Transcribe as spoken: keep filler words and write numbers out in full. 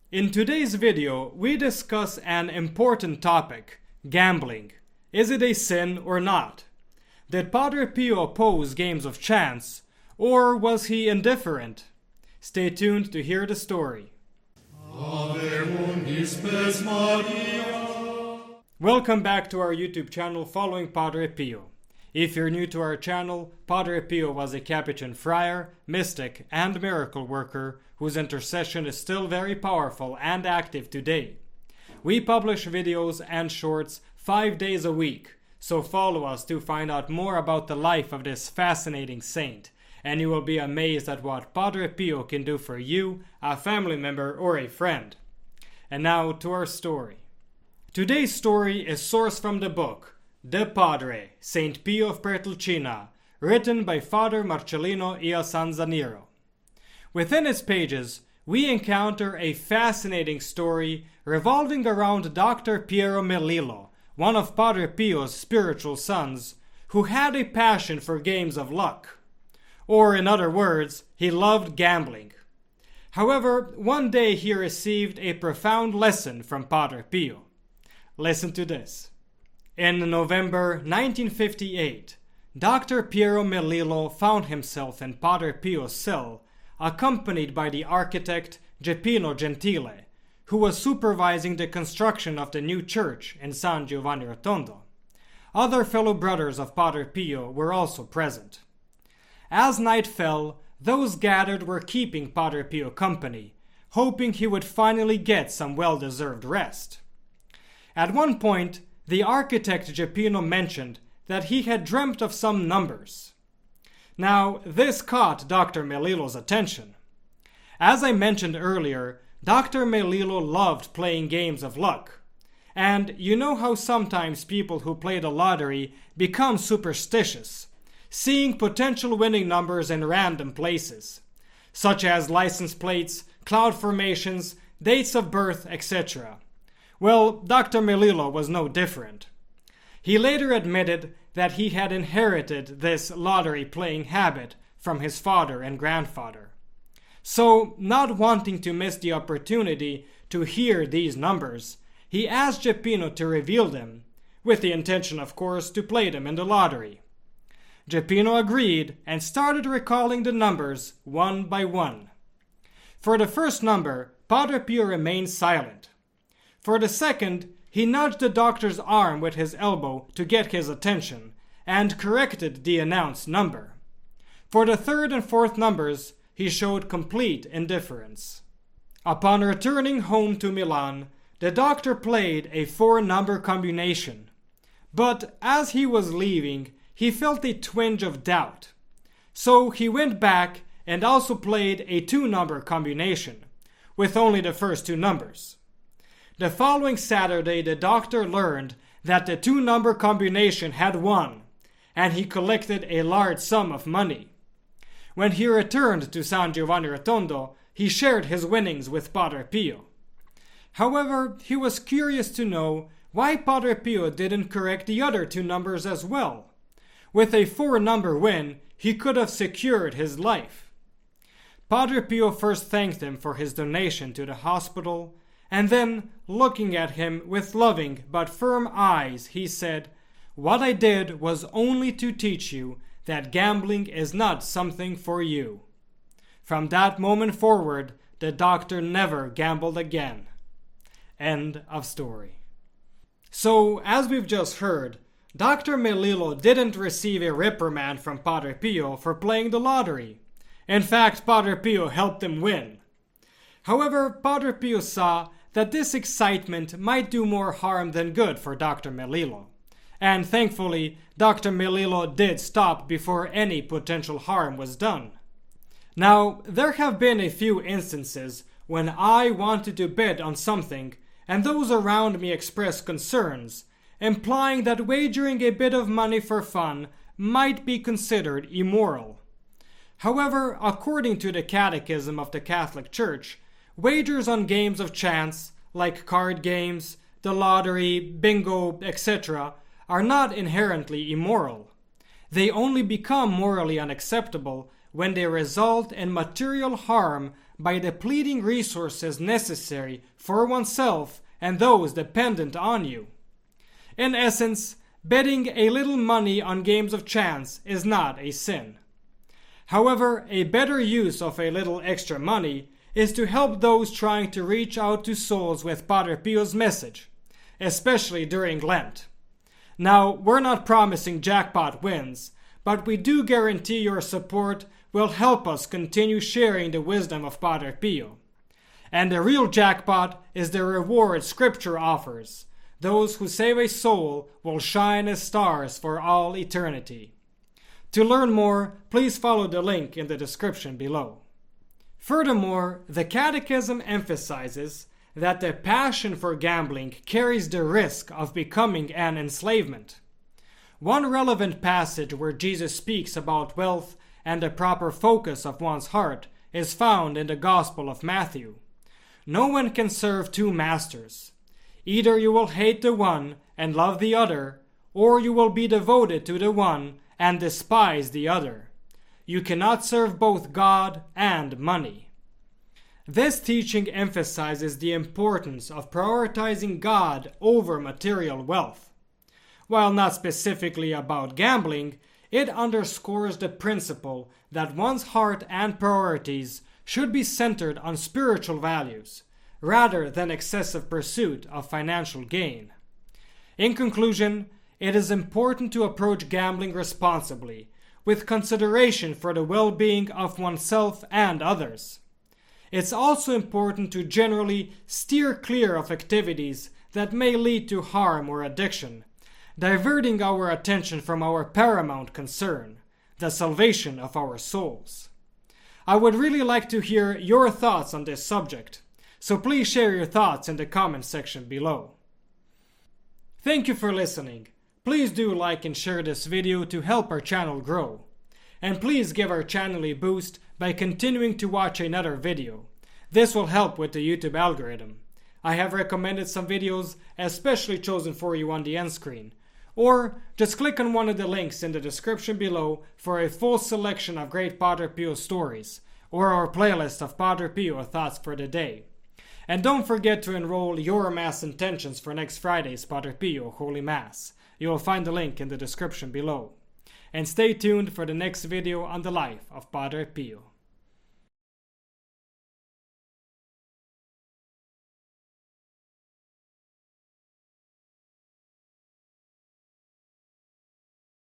In today's video, we discuss an important topic, gambling. Is it a sin or not? Did Padre Pio oppose games of chance, or was he indifferent? Stay tuned to hear the story. Welcome back to our YouTube channel following Padre Pio. If you're new to our channel, Padre Pio was a Capuchin friar, mystic, and miracle worker whose intercession is still very powerful and active today. We publish videos and shorts five days a week, so follow us to find out more about the life of this fascinating saint, and you will be amazed at what Padre Pio can do for you, a family member, or a friend. And now to our story. Today's story is sourced from the book De Padre, Saint Pio of Petrelcina, written by Father Marcellino Iasanzanero. Within its pages, we encounter a fascinating story revolving around Doctor Piero Melillo, one of Padre Pio's spiritual sons, who had a passion for games of luck. Or in other words, he loved gambling. However, one day he received a profound lesson from Padre Pio. Listen to this. In November nineteen fifty-eight, Doctor Piero Melillo found himself in Padre Pio's cell, accompanied by the architect Geppino Gentile, who was supervising the construction of the new church in San Giovanni Rotondo. Other fellow brothers of Padre Pio were also present. As night fell, those gathered were keeping Padre Pio company, hoping he would finally get some well-deserved rest. At one point, the architect Geppino mentioned that he had dreamt of some numbers. Now, this caught Doctor Melillo's attention. As I mentioned earlier, Doctor Melillo loved playing games of luck. And you know how sometimes people who play the lottery become superstitious, seeing potential winning numbers in random places, such as license plates, cloud formations, dates of birth, et cetera. Well, Doctor Melillo was no different. He later admitted that he had inherited this lottery-playing habit from his father and grandfather. So, not wanting to miss the opportunity to hear these numbers, he asked Geppino to reveal them, with the intention, of course, to play them in the lottery. Geppino agreed and started recalling the numbers one by one. For the first number, Padre Pio remained silent. For the second, he nudged the doctor's arm with his elbow to get his attention, and corrected the announced number. For the third and fourth numbers, he showed complete indifference. Upon returning home to Milan, the doctor played a four-number combination. But as he was leaving, he felt a twinge of doubt. So he went back and also played a two-number combination, with only the first two numbers. The following Saturday, the doctor learned that the two-number combination had won, and he collected a large sum of money. When he returned to San Giovanni Rotondo, he shared his winnings with Padre Pio. However, he was curious to know why Padre Pio didn't correct the other two numbers as well. With a four-number win, he could have secured his life. Padre Pio first thanked him for his donation to the hospital, and then, looking at him with loving but firm eyes, he said, "What I did was only to teach you that gambling is not something for you." From that moment forward, the doctor never gambled again. End of story. So, as we've just heard, Doctor Melillo didn't receive a reprimand from Padre Pio for playing the lottery. In fact, Padre Pio helped him win. However, Padre Pio saw that this excitement might do more harm than good for Doctor Melillo. And thankfully, Doctor Melillo did stop before any potential harm was done. Now, there have been a few instances when I wanted to bet on something and those around me expressed concerns, implying that wagering a bit of money for fun might be considered immoral. However, according to the Catechism of the Catholic Church, wagers on games of chance, like card games, the lottery, bingo, et cetera, are not inherently immoral. They only become morally unacceptable when they result in material harm by depleting resources necessary for oneself and those dependent on you. In essence, betting a little money on games of chance is not a sin. However, a better use of a little extra money is to help those trying to reach out to souls with Padre Pio's message, especially during Lent. Now, we're not promising jackpot wins, but we do guarantee your support will help us continue sharing the wisdom of Padre Pio. And the real jackpot is the reward Scripture offers. Those who save a soul will shine as stars for all eternity. To learn more, please follow the link in the description below. Furthermore, the Catechism emphasizes that the passion for gambling carries the risk of becoming an enslavement. One relevant passage where Jesus speaks about wealth and the proper focus of one's heart is found in the Gospel of Matthew. No one can serve two masters. Either you will hate the one and love the other, or you will be devoted to the one and despise the other. You cannot serve both God and money. This teaching emphasizes the importance of prioritizing God over material wealth. While not specifically about gambling, it underscores the principle that one's heart and priorities should be centered on spiritual values, rather than excessive pursuit of financial gain. In conclusion, it is important to approach gambling responsibly, with consideration for the well-being of oneself and others. It's also important to generally steer clear of activities that may lead to harm or addiction, diverting our attention from our paramount concern, the salvation of our souls. I would really like to hear your thoughts on this subject, so please share your thoughts in the comment section below. Thank you for listening. Please do like and share this video to help our channel grow. And please give our channel a boost by continuing to watch another video. This will help with the YouTube algorithm. I have recommended some videos especially chosen for you on the end screen. Or just click on one of the links in the description below for a full selection of great Padre Pio stories, or our playlist of Padre Pio thoughts for the day. And don't forget to enroll your Mass intentions for next Friday's Padre Pio Holy Mass. You will find the link in the description below. And stay tuned for the next video on the life of Padre Pio.